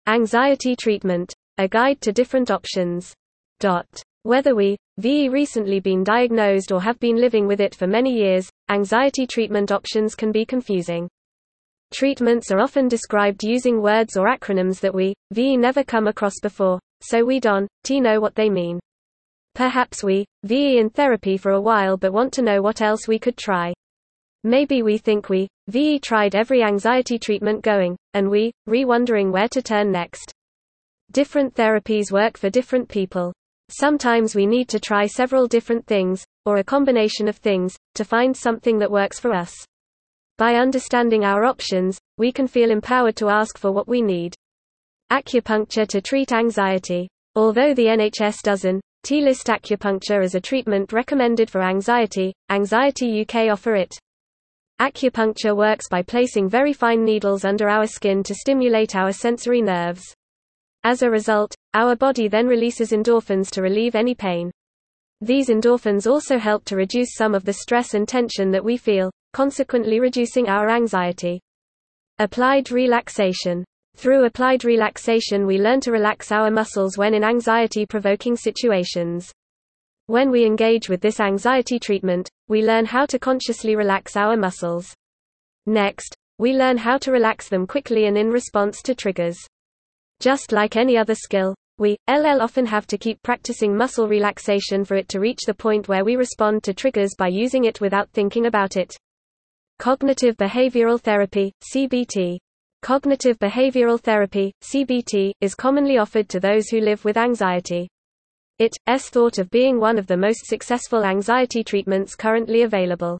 Anxiety treatment. A guide to different options. Whether we, VE recently been diagnosed or have been living with it for many years, anxiety treatment options can be confusing. Treatments are often described using words or acronyms that we, VE never come across before, so we don't know what they mean. Perhaps we, VE in therapy for a while but want to know what else we could try. Maybe we think we, VE tried every anxiety treatment going, and we, wondering where to turn next. Different therapies work for different people. Sometimes we need to try several different things, or a combination of things, to find something that works for us. By understanding our options, we can feel empowered to ask for what we need. Acupuncture to treat anxiety. Although the NHS doesn't list acupuncture as a treatment recommended for anxiety, Anxiety UK offer it. Acupuncture works by placing very fine needles under our skin to stimulate our sensory nerves. As a result, our body then releases endorphins to relieve any pain. These endorphins also help to reduce some of the stress and tension that we feel, consequently reducing our anxiety. Applied relaxation. Through applied relaxation we learn to relax our muscles when in anxiety-provoking situations. When we engage with this anxiety treatment, we learn how to consciously relax our muscles. Next, we learn how to relax them quickly and in response to triggers. Just like any other skill, we often have to keep practicing muscle relaxation for it to reach the point where we respond to triggers by using it without thinking about it. Cognitive behavioral therapy, CBT. Cognitive behavioral therapy, CBT, is commonly offered to those who live with anxiety. It is thought of being one of the most successful anxiety treatments currently available.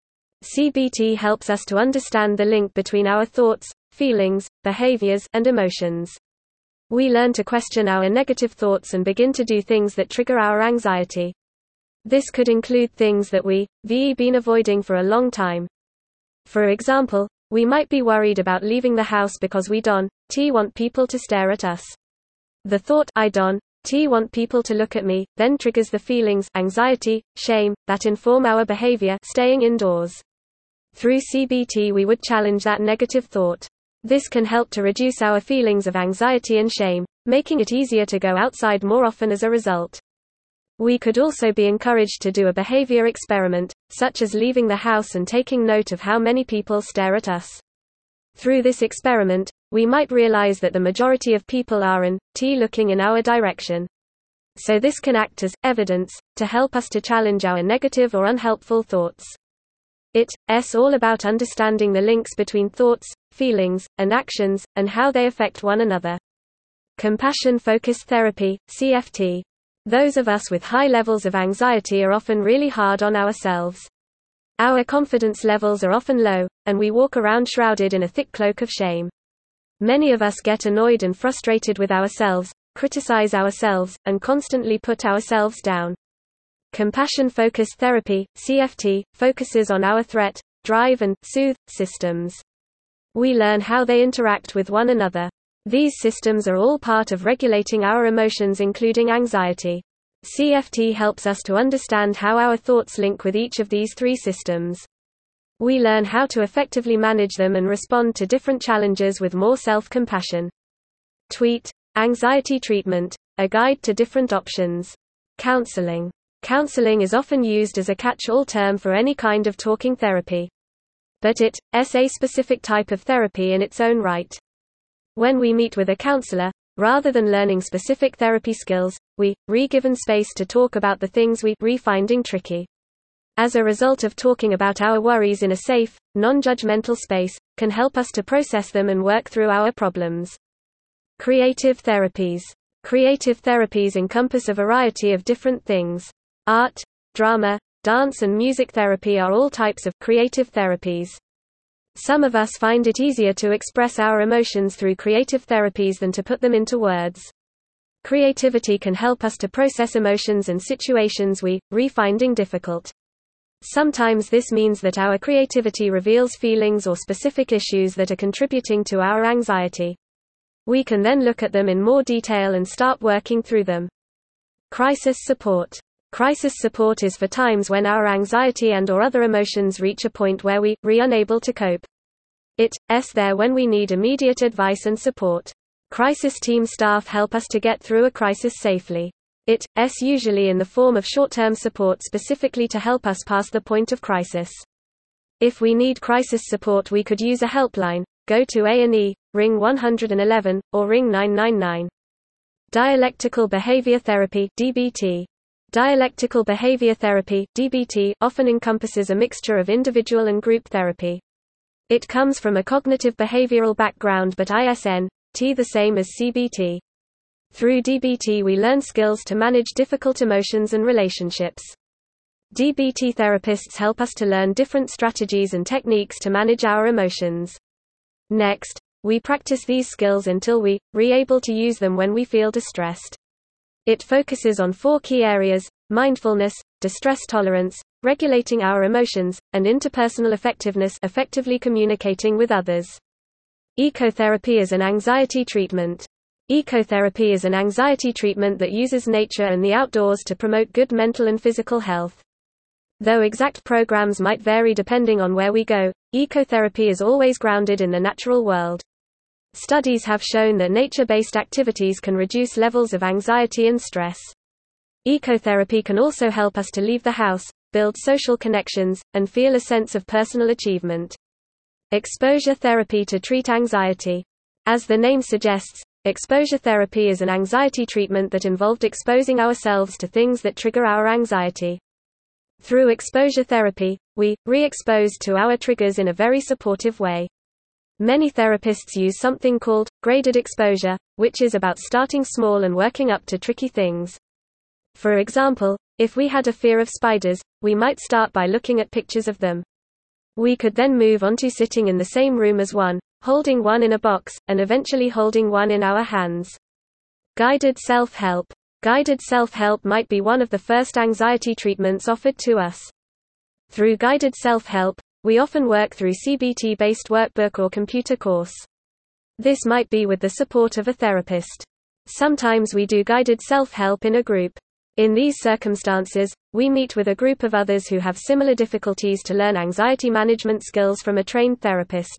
CBT helps us to understand the link between our thoughts, feelings, behaviors, and emotions. We learn to question our negative thoughts and begin to do things that trigger our anxiety. This could include things that we, been avoiding for a long time. For example, we might be worried about leaving the house because we don't want people to stare at us. The thought, I don't want people to look at me, then triggers the feelings, anxiety, shame, that inform our behavior, staying indoors. Through CBT we would challenge that negative thought. This can help to reduce our feelings of anxiety and shame, making it easier to go outside more often as a result. We could also be encouraged to do a behavior experiment, such as leaving the house and taking note of how many people stare at us. Through this experiment, we might realize that the majority of people are looking in our direction. So this can act as evidence to help us to challenge our negative or unhelpful thoughts. It's all about understanding the links between thoughts, feelings, and actions, and how they affect one another. Compassion-focused therapy, CFT. Those of us with high levels of anxiety are often really hard on ourselves. Our confidence levels are often low, and we walk around shrouded in a thick cloak of shame. Many of us get annoyed and frustrated with ourselves, criticize ourselves, and constantly put ourselves down. Compassion-focused therapy, CFT, focuses on our threat, drive and soothe systems. We learn how they interact with one another. These systems are all part of regulating our emotions including anxiety. CFT helps us to understand how our thoughts link with each of these three systems. We learn how to effectively manage them and respond to different challenges with more self-compassion. Tweet. Anxiety treatment. A guide to different options. Counseling. Counseling is often used as a catch-all term for any kind of talking therapy. But it's a specific type of therapy in its own right. When we meet with a counselor, rather than learning specific therapy skills, we given space to talk about the things we finding tricky. As a result of talking about our worries in a safe, non-judgmental space, can help us to process them and work through our problems. Creative therapies. Creative therapies encompass a variety of different things. Art, drama, dance and music therapy are all types of creative therapies. Some of us find it easier to express our emotions through creative therapies than to put them into words. Creativity can help us to process emotions and situations we finding difficult. Sometimes this means that our creativity reveals feelings or specific issues that are contributing to our anxiety. We can then look at them in more detail and start working through them. Crisis support. Crisis support is for times when our anxiety and/or other emotions reach a point where we unable to cope. It's there when we need immediate advice and support. Crisis team staff help us to get through a crisis safely. It's usually in the form of short-term support specifically to help us past the point of crisis. If we need crisis support, we could use a helpline, go to A&E, ring 111, or ring 999. Dialectical behavior therapy (DBT). Dialectical behavior therapy (DBT) often encompasses a mixture of individual and group therapy. It comes from a cognitive behavioral background but ISNT the same as CBT. Through DBT we learn skills to manage difficult emotions and relationships. DBT therapists help us to learn different strategies and techniques to manage our emotions. Next, we practice these skills until we are able to use them when we feel distressed. It focuses on 4 key areas: mindfulness, distress tolerance, regulating our emotions, and interpersonal effectiveness, effectively communicating with others. Ecotherapy is an anxiety treatment. Ecotherapy is an anxiety treatment that uses nature and the outdoors to promote good mental and physical health. Though exact programs might vary depending on where we go, ecotherapy is always grounded in the natural world. Studies have shown that nature-based activities can reduce levels of anxiety and stress. Ecotherapy can also help us to leave the house, build social connections, and feel a sense of personal achievement. Exposure therapy to treat anxiety. As the name suggests, exposure therapy is an anxiety treatment that involved exposing ourselves to things that trigger our anxiety. Through exposure therapy, we re-exposed to our triggers in a very supportive way. Many therapists use something called graded exposure, which is about starting small and working up to tricky things. For example, if we had a fear of spiders, we might start by looking at pictures of them. We could then move on to sitting in the same room as one, holding one in a box, and eventually holding one in our hands. Guided self-help. Guided self-help might be one of the first anxiety treatments offered to us. Through guided self-help, we often work through CBT-based workbook or computer course. This might be with the support of a therapist. Sometimes we do guided self-help in a group. In these circumstances, we meet with a group of others who have similar difficulties to learn anxiety management skills from a trained therapist.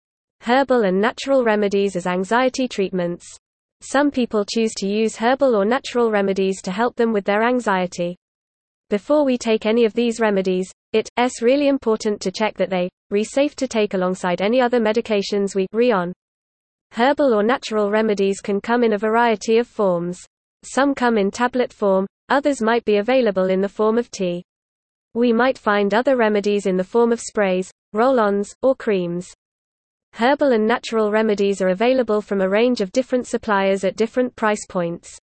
Herbal and natural remedies as anxiety treatments. Some people choose to use herbal or natural remedies to help them with their anxiety. Before we take any of these remedies, it's really important to check that they are safe to take alongside any other medications we are on. Herbal or natural remedies can come in a variety of forms. Some come in tablet form, others might be available in the form of tea. We might find other remedies in the form of sprays, roll-ons, or creams. Herbal and natural remedies are available from a range of different suppliers at different price points.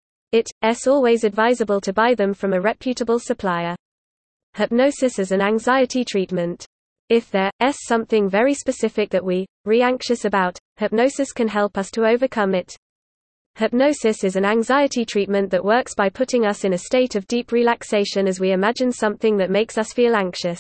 It's always advisable to buy them from a reputable supplier. Hypnosis as an anxiety treatment. If there's something very specific that we are anxious about, hypnosis can help us to overcome it. Hypnosis is an anxiety treatment that works by putting us in a state of deep relaxation as we imagine something that makes us feel anxious.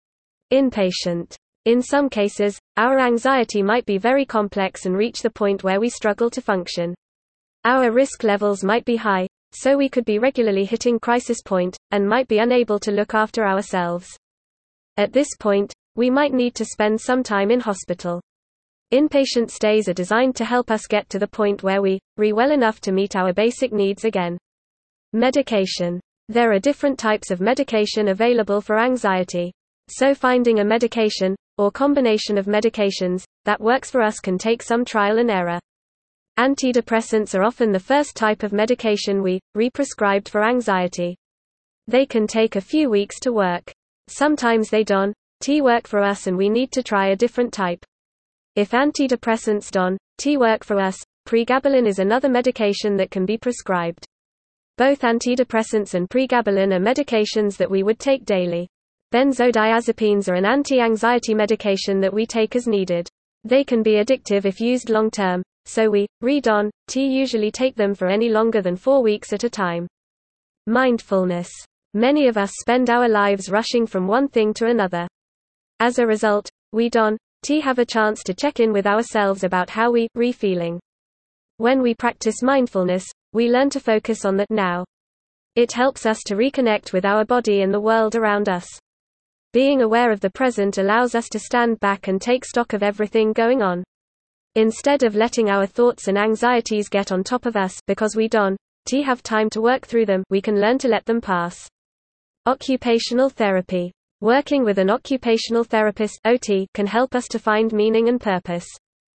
Inpatient. In some cases, our anxiety might be very complex and reach the point where we struggle to function. Our risk levels might be high, so we could be regularly hitting crisis point, and might be unable to look after ourselves. At this point, we might need to spend some time in hospital. Inpatient stays are designed to help us get to the point where we are well enough to meet our basic needs again. Medication. There are different types of medication available for anxiety. So finding a medication, or combination of medications, that works for us can take some trial and error. Antidepressants are often the first type of medication we prescribed for anxiety. They can take a few weeks to work. Sometimes they don't work for us and we need to try a different type. If antidepressants don't work for us, pregabalin is another medication that can be prescribed. Both antidepressants and pregabalin are medications that we would take daily. Benzodiazepines are an anti-anxiety medication that we take as needed. They can be addictive if used long-term, so we don't usually take them for any longer than 4 weeks at a time. Mindfulness. Many of us spend our lives rushing from one thing to another. As a result, we don't have a chance to check in with ourselves about how we feeling. When we practice mindfulness, we learn to focus on the now. It helps us to reconnect with our body and the world around us. Being aware of the present allows us to stand back and take stock of everything going on. Instead of letting our thoughts and anxieties get on top of us because we don't have time to work through them, we can learn to let them pass. Occupational therapy. Working with an occupational therapist (OT) can help us to find meaning and purpose.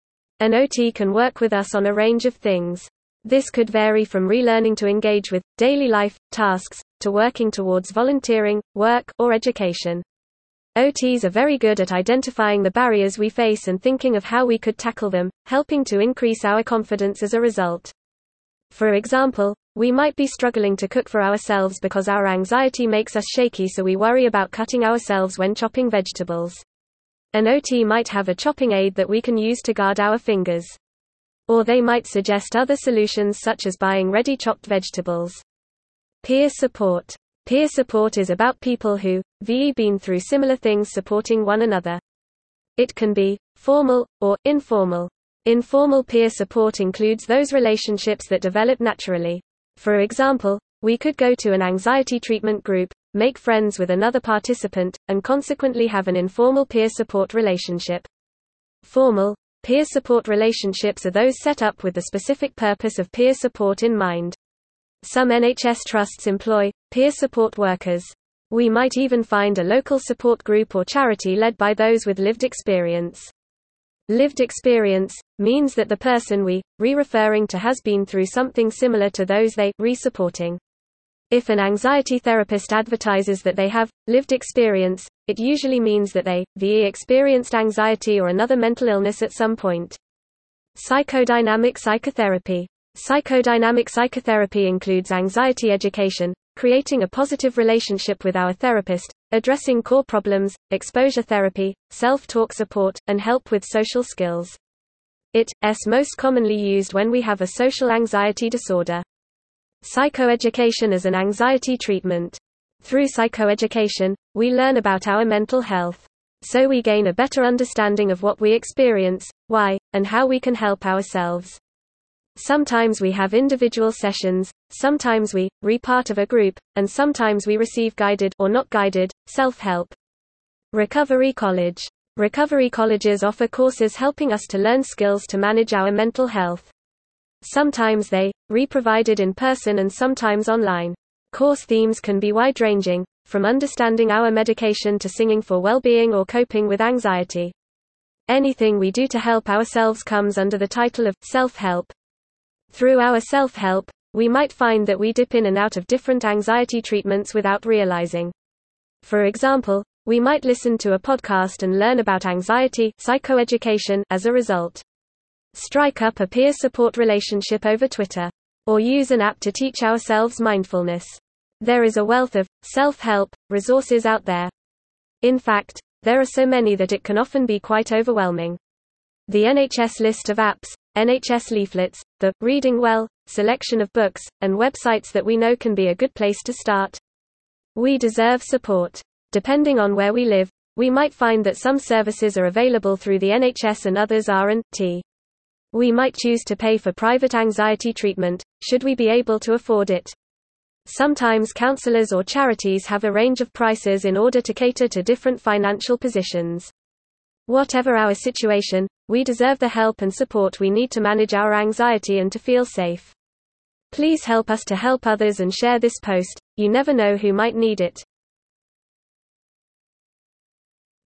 An OT can work with us on a range of things. This could vary from relearning to engage with daily life tasks, to working towards volunteering, work, or education. OTs are very good at identifying the barriers we face and thinking of how we could tackle them, helping to increase our confidence as a result. For example, we might be struggling to cook for ourselves because our anxiety makes us shaky, so we worry about cutting ourselves when chopping vegetables. An OT might have a chopping aid that we can use to guard our fingers. Or they might suggest other solutions such as buying ready chopped vegetables. Peer support. Peer support is about people who have been through similar things supporting one another. It can be formal or informal. Informal peer support includes those relationships that develop naturally. For example, we could go to an anxiety treatment group, make friends with another participant, and consequently have an informal peer support relationship. Formal peer support relationships are those set up with the specific purpose of peer support in mind. Some NHS trusts employ peer support workers. We might even find a local support group or charity led by those with lived experience. Lived experience means that the person we referring to has been through something similar to those they supporting. If an anxiety therapist advertises that they have lived experience, it usually means that they experienced anxiety or another mental illness at some point. Psychodynamic psychotherapy. Psychodynamic psychotherapy includes anxiety education, creating a positive relationship with our therapist, addressing core problems, exposure therapy, self-talk support, and help with social skills. It's most commonly used when we have a social anxiety disorder. Psychoeducation as an anxiety treatment. Through psychoeducation, we learn about our mental health. So we gain a better understanding of what we experience, why, and how we can help ourselves. Sometimes we have individual sessions, sometimes we part of a group, and sometimes we receive guided or not guided self-help. Recovery college. Recovery colleges offer courses helping us to learn skills to manage our mental health. Sometimes they provided in person and sometimes online. Course themes can be wide-ranging, from understanding our medication to singing for well-being or coping with anxiety. Anything we do to help ourselves comes under the title of self-help. Through our self-help, we might find that we dip in and out of different anxiety treatments without realizing. For example, we might listen to a podcast and learn about anxiety psychoeducation as a result. Strike up a peer support relationship over Twitter. Or use an app to teach ourselves mindfulness. There is a wealth of self-help resources out there. In fact, there are so many that it can often be quite overwhelming. The NHS list of apps, NHS leaflets, the Reading Well selection of books, and websites that we know can be a good place to start. We deserve support. Depending on where we live, we might find that some services are available through the NHS and others aren't. We might choose to pay for private anxiety treatment, should we be able to afford it. Sometimes counselors or charities have a range of prices in order to cater to different financial positions. Whatever our situation, we deserve the help and support we need to manage our anxiety and to feel safe. Please help us to help others and share this post. You never know who might need it.